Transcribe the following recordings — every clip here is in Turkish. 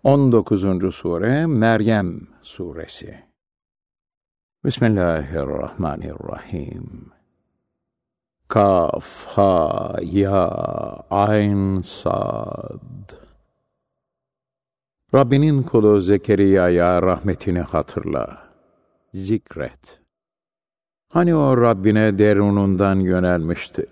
19. Sure Meryem Suresi. Bismillahirrahmanirrahim. Kaf, ha, ya, ayn, sad. Rabbinin kulu Zekeriya'ya rahmetini hatırla, zikret. Hani o Rabbine derunundan yönelmişti.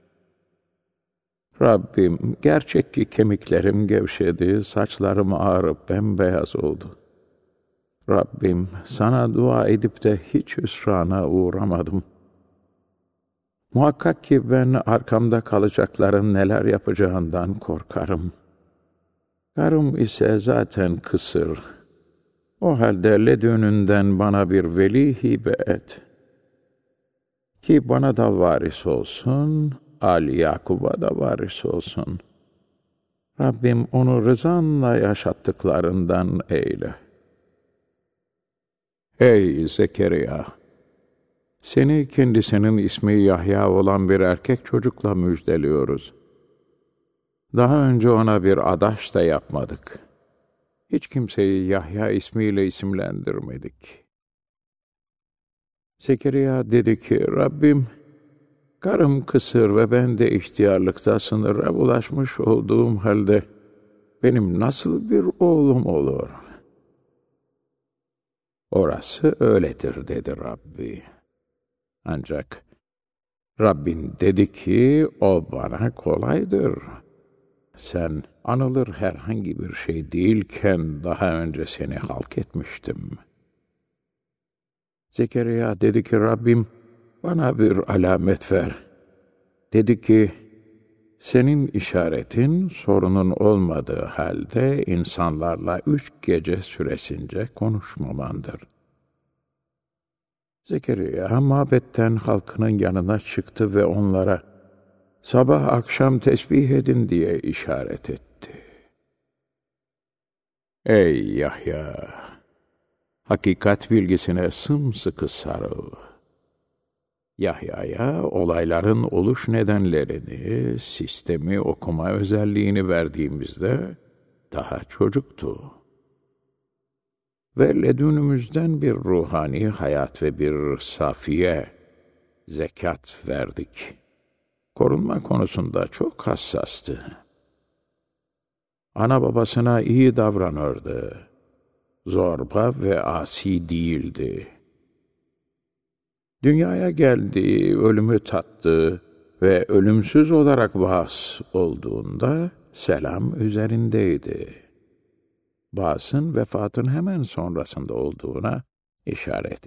Rabbim, gerçek ki kemiklerim gevşedi, saçlarım ağrıp bembeyaz oldu. Rabbim, sana dua edip de hiç hüsrana uğramadım. Muhakkak ki ben arkamda kalacakların neler yapacağından korkarım. Karım ise zaten kısır. O halde ledününden bana bir veli hibe et. Ki bana da varis olsun, Ali Yakub'a da varis olsun. Rabbim onu rızanla yaşattıklarından eyle. Ey Zekeriya! Seni kendisinin ismi Yahya olan bir erkek çocukla müjdeliyoruz. Daha önce ona bir adaş da yapmadık. Hiç kimseyi Yahya ismiyle isimlendirmedik. Zekeriya dedi ki, Rabbim, karım kısır ve ben de ihtiyarlıkta sınıra ulaşmış olduğum halde benim nasıl bir oğlum olur? Orası öyledir dedi Rabbi. Ancak Rabbin dedi ki o bana kolaydır. Sen anılır herhangi bir şey değilken daha önce seni halk etmiştim. Zekeriya dedi ki Rabbim bana bir alamet ver. Dedi ki senin işaretin sorunun olmadığı halde insanlarla 3 gece süresince konuşmamandır. Zekeriya mabetten halkının yanına çıktı ve onlara sabah akşam tesbih edin diye işaret etti. Ey Yahya! Hakikat bilgisine sımsıkı sarıl. Yahya'ya olayların oluş nedenlerini, sistemi okuma özelliğini verdiğimizde daha çocuktu. Ve ledünümüzden bir ruhani hayat ve bir safiye, zekat verdik. Korunma konusunda çok hassastı. Ana babasına iyi davranırdı. Zorba ve asi değildi. Dünyaya geldi, ölümü tattı ve ölümsüz olarak vaas olduğunda selam üzerindeydi. Vaasın vefatın hemen sonrasında olduğuna işaret.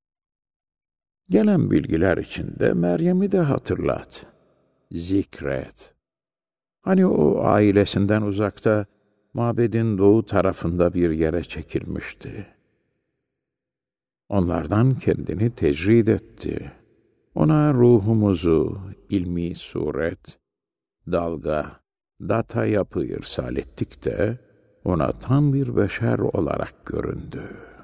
Gelen bilgiler içinde Meryem'i de hatırlat, zikret. Hani o ailesinden uzakta, mabedin doğu tarafında bir yere çekilmişti. Onlardan kendini tecrid etti. Ona ruhumuzu, ilmi suret, dalga, data yapı irsal ettik de, ona tam bir beşer olarak göründü.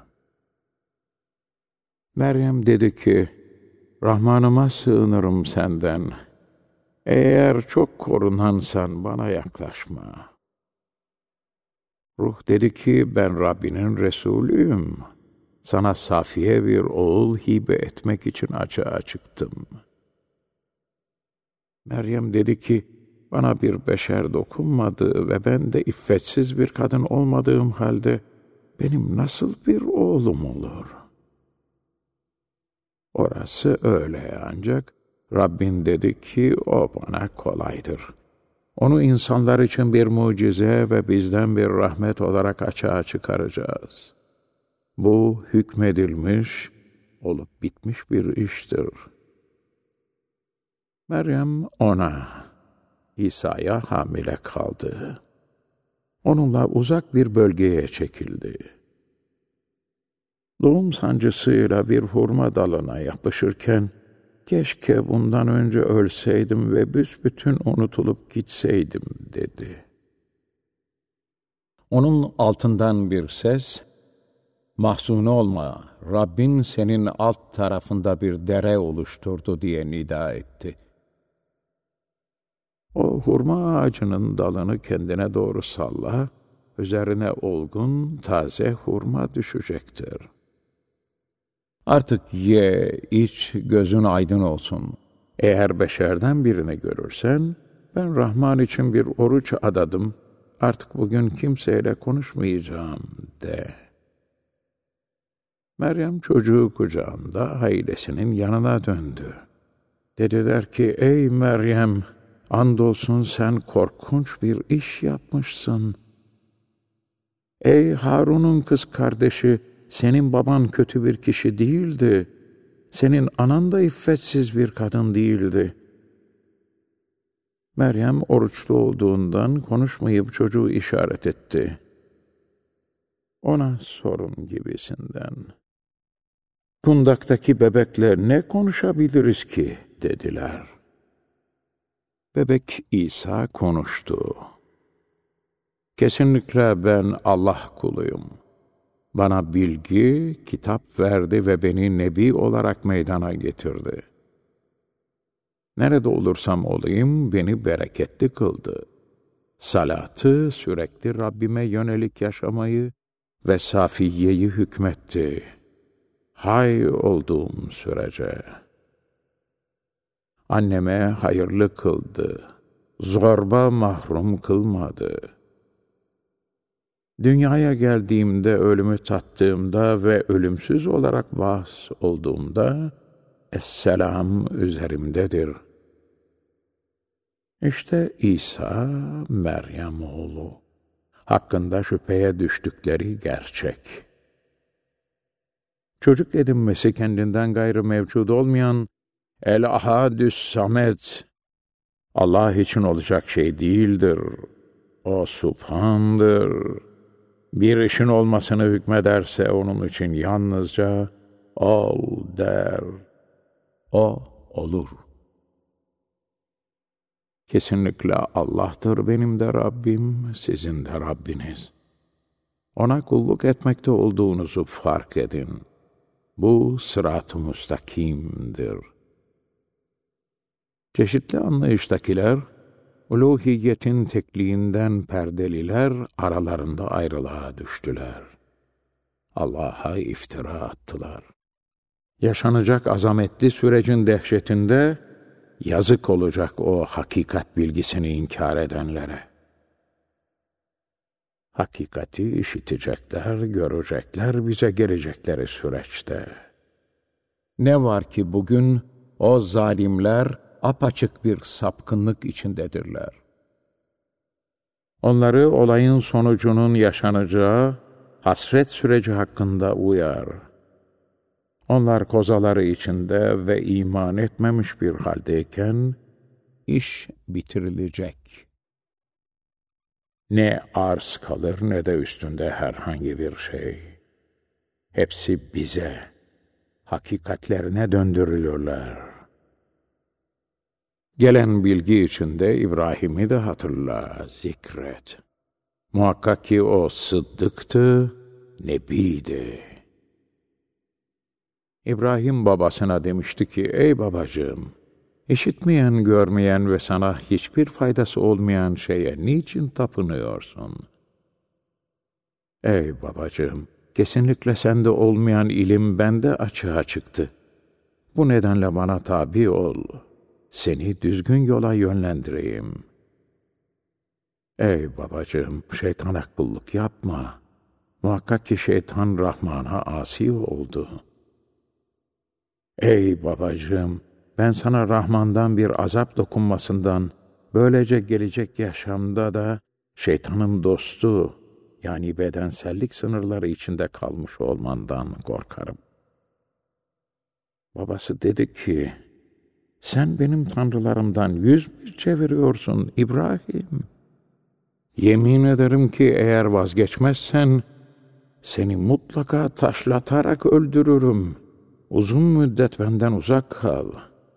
Meryem dedi ki, Rahmanıma sığınırım senden. Eğer çok korunansan bana yaklaşma. Ruh dedi ki, ben Rabbinin Resulüyüm. Sana safiye bir oğul hibe etmek için açığa çıktım. Meryem dedi ki, bana bir beşer dokunmadı ve ben de iffetsiz bir kadın olmadığım halde benim nasıl bir oğlum olur? Orası öyle ancak Rabbin dedi ki o bana kolaydır. Onu insanlar için bir mucize ve bizden bir rahmet olarak açığa çıkaracağız. Bu hükmedilmiş, olup bitmiş bir iştir. Meryem ona, İsa'ya hamile kaldı. Onunla uzak bir bölgeye çekildi. Doğum sancısıyla bir hurma dalına yapışırken, keşke bundan önce ölseydim ve büsbütün unutulup gitseydim dedi. Onun altından bir ses, mahzun olma, Rabbin senin alt tarafında bir dere oluşturdu diye nida etti. O hurma ağacının dalını kendine doğru salla üzerine olgun, taze hurma düşecektir. Artık ye, iç, gözün aydın olsun. Eğer beşerden birini görürsen, ben Rahman için bir oruç adadım, artık bugün kimseyle konuşmayacağım de. Meryem çocuğu kucağında ailesinin yanına döndü. Dediler ki, ey Meryem, andolsun sen korkunç bir iş yapmışsın. Ey Harun'un kız kardeşi, senin baban kötü bir kişi değildi. Senin anan da iffetsiz bir kadın değildi. Meryem oruçlu olduğundan konuşmayıp çocuğu işaret etti. Ona sorun gibisinden. Kundaktaki bebekle ne konuşabiliriz ki, dediler. Bebek İsa konuştu. Kesinlikle ben Allah kuluyum. Bana bilgi, kitap verdi ve beni nebi olarak meydana getirdi. Nerede olursam olayım beni bereketli kıldı. Salatı, sürekli Rabbime yönelik yaşamayı ve safiyeyi hükmetti. Hay olduğum sürece. Anneme hayırlı kıldı. Zorba mahrum kılmadı. Dünyaya geldiğimde, ölümü tattığımda ve ölümsüz olarak bahs olduğumda, Esselam üzerimdedir. İşte İsa, Meryem oğlu. Hakkında şüpheye düştükleri gerçek. Çocuk edinmesi kendinden gayrı mevcud olmayan El-Ahadüs Samet, Allah için olacak şey değildir. O Subhan'dır. Bir işin olmasını hükmederse onun için yalnızca ol der. O olur. Kesinlikle Allah'tır benim de Rabbim, sizin de Rabbiniz. Ona kulluk etmekte olduğunuzu fark edin. Bu sırat-ı müstakimdir. Çeşitli anlayıştakiler, uluhiyetin tekliğinden perdeliler aralarında ayrılığa düştüler. Allah'a iftira attılar. Yaşanacak azametli sürecin dehşetinde yazık olacak o hakikat bilgisini inkar edenlere. Hakikati işitecekler, görecekler bize gelecekleri süreçte. Ne var ki bugün o zalimler apaçık bir sapkınlık içindedirler. Onları olayın sonucunun yaşanacağı hasret süreci hakkında uyar. Onlar kozaları içinde ve iman etmemiş bir haldeyken iş bitirilecek. Ne arz kalır ne de üstünde herhangi bir şey. Hepsi bize, hakikatlerine döndürülürler. Gelen bilgi içinde İbrahim'i de hatırla, zikret. Muhakkak ki o sıddıktı, nebiydi. İbrahim babasına demişti ki, ey babacığım, işitmeyen, görmeyen ve sana hiçbir faydası olmayan şeye niçin tapınıyorsun? Ey babacığım, kesinlikle sende olmayan ilim bende açığa çıktı. Bu nedenle bana tabi ol. Seni düzgün yola yönlendireyim. Ey babacığım, şeytana kulluk yapma. Muhakkak ki şeytan Rahman'a asi oldu. Ey babacığım, ben sana Rahman'dan bir azap dokunmasından, böylece gelecek yaşamda da şeytanın dostu, yani bedensellik sınırları içinde kalmış olmandan korkarım. Babası dedi ki, sen benim tanrılarımdan yüz mü çeviriyorsun İbrahim? Yemin ederim ki eğer vazgeçmezsen, seni mutlaka taşlatarak öldürürüm. Uzun müddet benden uzak kal.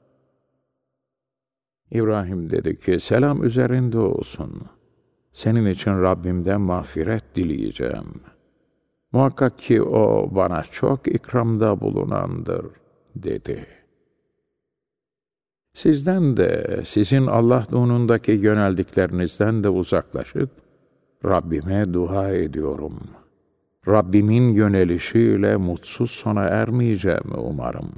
İbrahim dedi ki, selam üzerinde olsun. Senin için Rabbimden mağfiret dileyeceğim. Muhakkak ki o bana çok ikramda bulunandır, dedi. Sizden de, sizin Allah dinindeki yöneldiklerinizden de uzaklaşıp, Rabbime dua ediyorum. Rabbimin yönelişiyle mutsuz sona ermeyeceğimi umarım.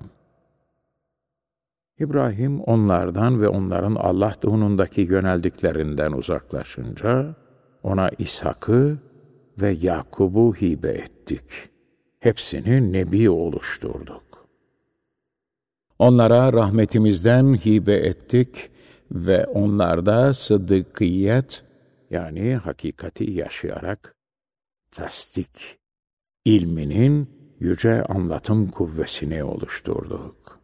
İbrahim onlardan ve onların Allah dinindeki yöneldiklerinden uzaklaşınca, ona İshak'ı ve Yakub'u hibe ettik. Hepsini nebi oluşturduk. Onlara rahmetimizden hibe ettik ve onlarda sıddıkiyet, yani hakikati yaşayarak tasdik, ilminin yüce anlatım kuvvesini oluşturduk.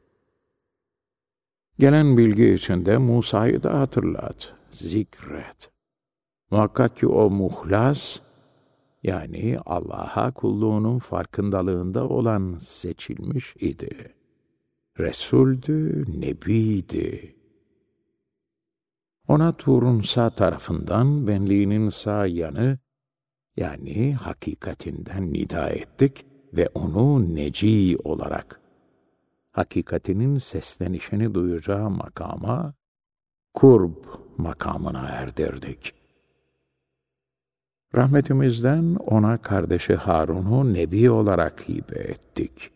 Gelen bilgi içinde Musa'yı da hatırlat, zikret. Muhakkak ki o muhlas, yani Allah'a kulluğunun farkındalığında olan seçilmiş idi. Resuldü, nebiydi. Ona Tur'un sağ tarafından benliğinin sağ yanı, yani hakikatinden nida ettik ve onu neci olarak, hakikatinin seslenişini duyacağı makama, kurb makamına erdirdik. Rahmetimizden ona kardeşi Harun'u nebi olarak hibe ettik.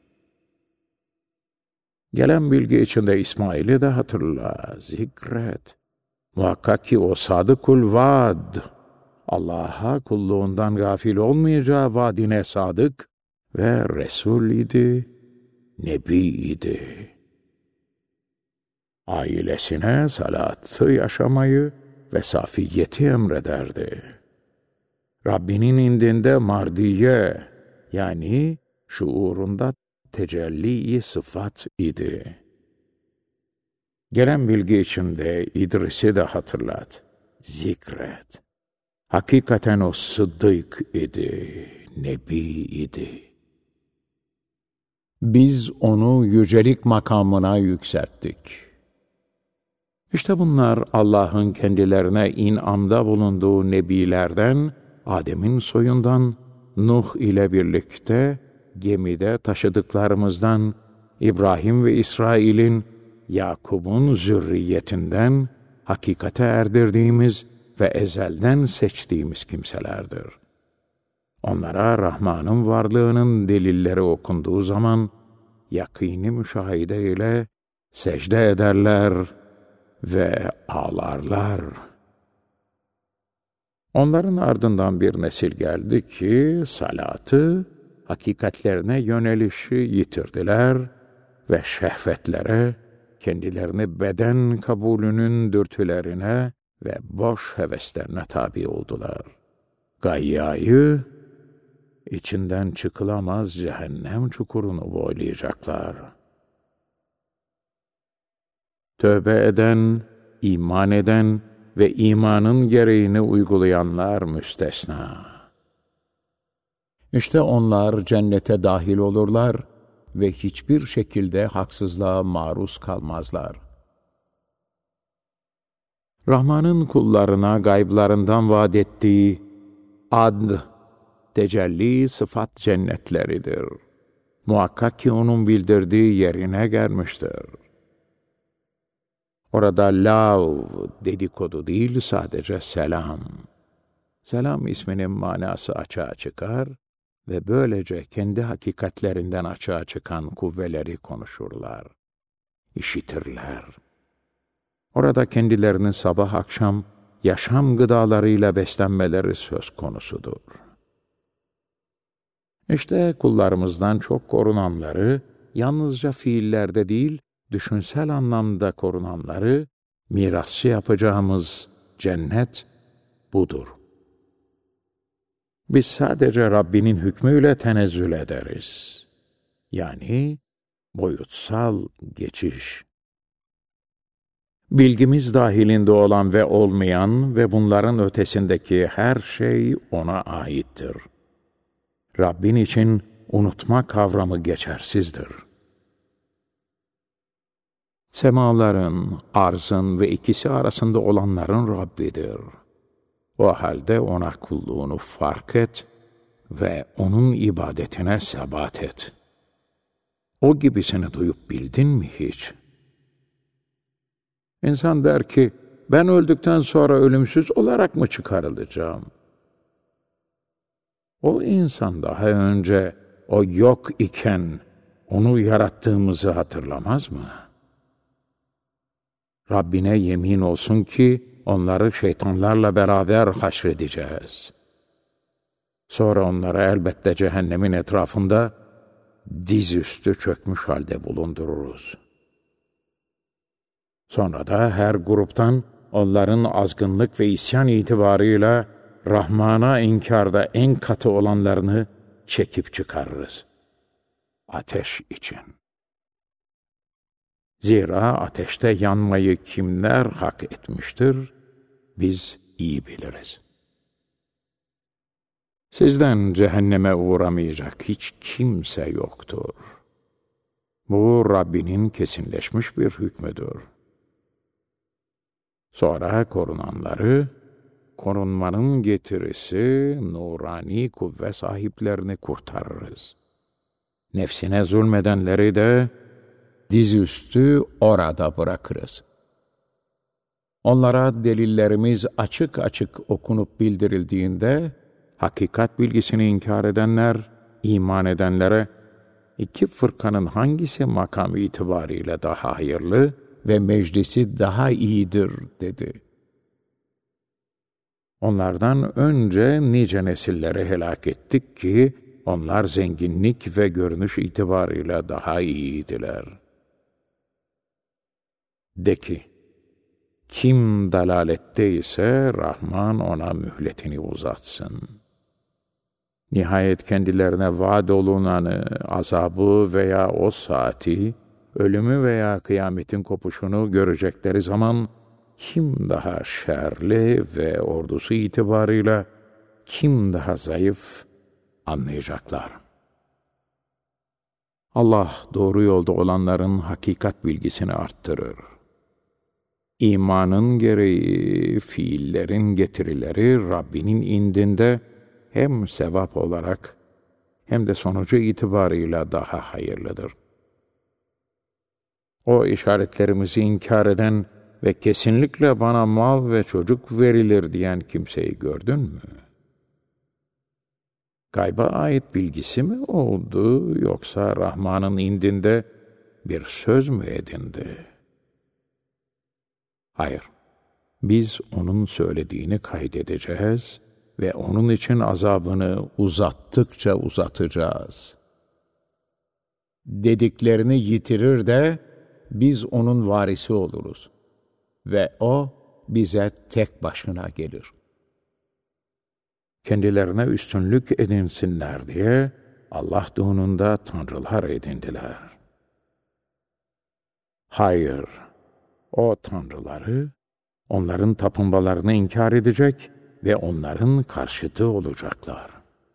Gelen bilgi içinde İsmail'i de hatırla, zikret. Muhakkak ki o sadıkul vaad, Allah'a kulluğundan gafil olmayacağı vaadine sadık ve Resul idi, Nebi idi. Ailesine salatı yaşamayı ve safiyeti emrederdi. Rabbinin indinde mardiye, yani şuurunda tecelli-i sıfat idi. Gelen bilgi içinde İdris'i de hatırlat, zikret. Hakikaten o sıddık idi, nebi idi. Biz onu yücelik makamına yükselttik. İşte bunlar Allah'ın kendilerine inamda bulunduğu nebilerden, Adem'in soyundan, Nuh ile birlikte gemide taşıdıklarımızdan, İbrahim ve İsrail'in, Yakub'un zürriyetinden, hakikate erdirdiğimiz ve ezelden seçtiğimiz kimselerdir. Onlara Rahman'ın varlığının delilleri okunduğu zaman, yakîni müşahede ile secde ederler ve ağlarlar. Onların ardından bir nesil geldi ki, salatı, hakikatlerine yönelişi yitirdiler ve şehvetlere, kendilerini beden kabulünün dürtülerine ve boş heveslerine tabi oldular. Gayyayı, içinden çıkılamaz cehennem çukurunu boylayacaklar. Tövbe eden, iman eden ve imanın gereğini uygulayanlar müstesna. İşte onlar cennete dahil olurlar ve hiçbir şekilde haksızlığa maruz kalmazlar. Rahman'ın kullarına gayblarından vaat ettiği ad, tecelli sıfat cennetleridir. Muhakkak ki onun bildirdiği yerine gelmiştir. Orada lav dedikodu değil, sadece selam. Selam isminin manası açığa çıkar ve böylece kendi hakikatlerinden açığa çıkan kuvveleri konuşurlar, işitirler. Orada kendilerini sabah akşam yaşam gıdalarıyla beslenmeleri söz konusudur. İşte kullarımızdan çok korunanları, yalnızca fiillerde değil, düşünsel anlamda korunanları, mirasçı yapacağımız cennet budur. Biz sadece Rabbinin hükmüyle tenezzül ederiz. Yani boyutsal geçiş. Bilgimiz dahilinde olan ve olmayan ve bunların ötesindeki her şey ona aittir. Rabbin için unutma kavramı geçersizdir. Semaların, arzın ve ikisi arasında olanların Rabbidir. O halde ona kulluğunu fark et ve onun ibadetine sebat et. O gibisini duyup bildin mi hiç? İnsan der ki, ben öldükten sonra ölümsüz olarak mı çıkarılacağım? O insan daha önce o yok iken onu yarattığımızı hatırlamaz mı? Rabbine yemin olsun ki onları şeytanlarla beraber haşredeceğiz. Sonra onları elbette cehennemin etrafında dizüstü çökmüş halde bulundururuz. Sonra da her gruptan onların azgınlık ve isyan itibarıyla Rahman'a inkarda en katı olanlarını çekip çıkarırız. Ateş için. Zira ateşte yanmayı kimler hak etmiştir, biz iyi biliriz. Sizden cehenneme uğramayacak hiç kimse yoktur. Bu Rabbinin kesinleşmiş bir hükmüdür. Sonra korunanları, korunmanın getirisi nurani kuvve sahiplerini kurtarırız. Nefsine zulmedenleri de dizüstü orada bırakırız. Onlara delillerimiz açık açık okunup bildirildiğinde, hakikat bilgisini inkar edenler, iman edenlere, iki fırkanın hangisi makam itibariyle daha hayırlı ve meclisi daha iyidir dedi. Onlardan önce nice nesilleri helak ettik ki, onlar zenginlik ve görünüş itibarıyla daha iyiydiler. De ki, kim dalalette ise Rahman ona mühletini uzatsın. Nihayet kendilerine vaad olunanı, azabı veya o saati, ölümü veya kıyametin kopuşunu görecekleri zaman, kim daha şerli ve ordusu itibarıyla kim daha zayıf anlayacaklar. Allah doğru yolda olanların hakikat bilgisini arttırır. İmanın gereği fiillerin getirileri Rabbinin indinde hem sevap olarak hem de sonucu itibarıyla daha hayırlıdır. O işaretlerimizi inkar eden ve kesinlikle bana mal ve çocuk verilir diyen kimseyi gördün mü? Gayba ait bilgisi mi oldu yoksa Rahman'ın indinde bir söz mü edindi? Hayır, biz onun söylediğini kaydedeceğiz ve onun için azabını uzattıkça uzatacağız. Dediklerini yitirir de biz onun varisi oluruz ve o bize tek başına gelir. Kendilerine üstünlük edinsinler diye Allah doğununda tanrılar edindiler. Hayır, o tanrıları onların tapınmalarını inkar edecek ve onların karşıtı olacaklar.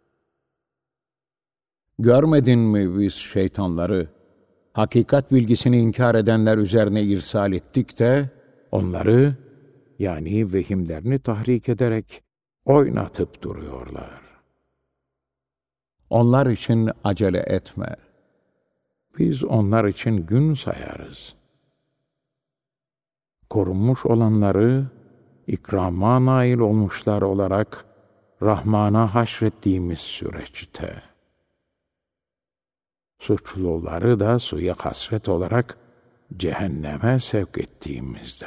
Görmedin mi biz şeytanları, hakikat bilgisini inkar edenler üzerine irsal ettik de, onları, yani vehimlerini tahrik ederek oynatıp duruyorlar. Onlar için acele etme. Biz onlar için gün sayarız. Korunmuş olanları, ikrama nail olmuşlar olarak Rahman'a haşrettiğimiz süreçte, suçluları da suya hasret olarak cehenneme sevk ettiğimizde,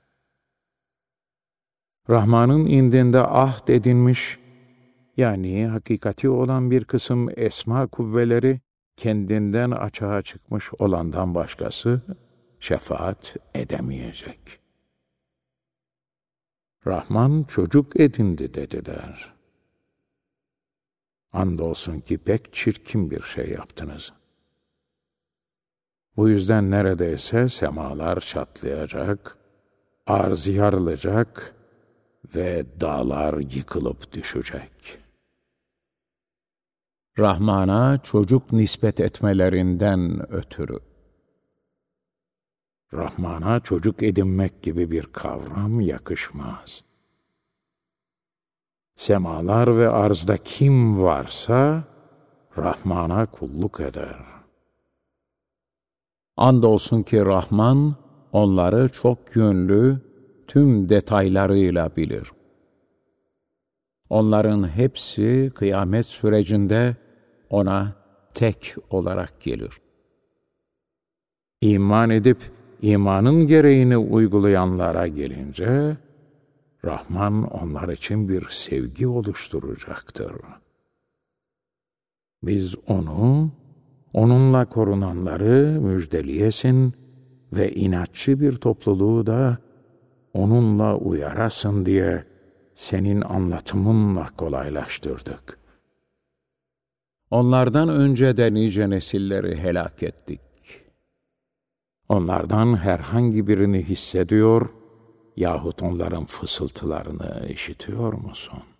Rahman'ın indinde ahd edinmiş, yani hakikati olan bir kısım esma kuvveleri, kendinden açığa çıkmış olandan başkası şefaat edemeyecek. Rahman çocuk edindi dediler. Andolsun ki pek çirkin bir şey yaptınız. Bu yüzden neredeyse semalar çatlayacak, arz yarılacak ve dağlar yıkılıp düşecek. Rahman'a çocuk nispet etmelerinden ötürü. Rahman'a çocuk edinmek gibi bir kavram yakışmaz. Semalar ve arzda kim varsa Rahman'a kulluk eder. Andolsun ki Rahman onları çok yönlü, tüm detaylarıyla bilir. Onların hepsi kıyamet sürecinde ona tek olarak gelir. İman edip imanın gereğini uygulayanlara gelince, Rahman onlar için bir sevgi oluşturacaktır. Biz onu, onunla korunanları müjdeliyesin ve inatçı bir topluluğu da onunla uyarasın diye senin anlatımınla kolaylaştırdık. Onlardan önce de nice nesilleri helak ettik. Onlardan herhangi birini hissediyor yahut onların fısıltılarını işitiyor musun?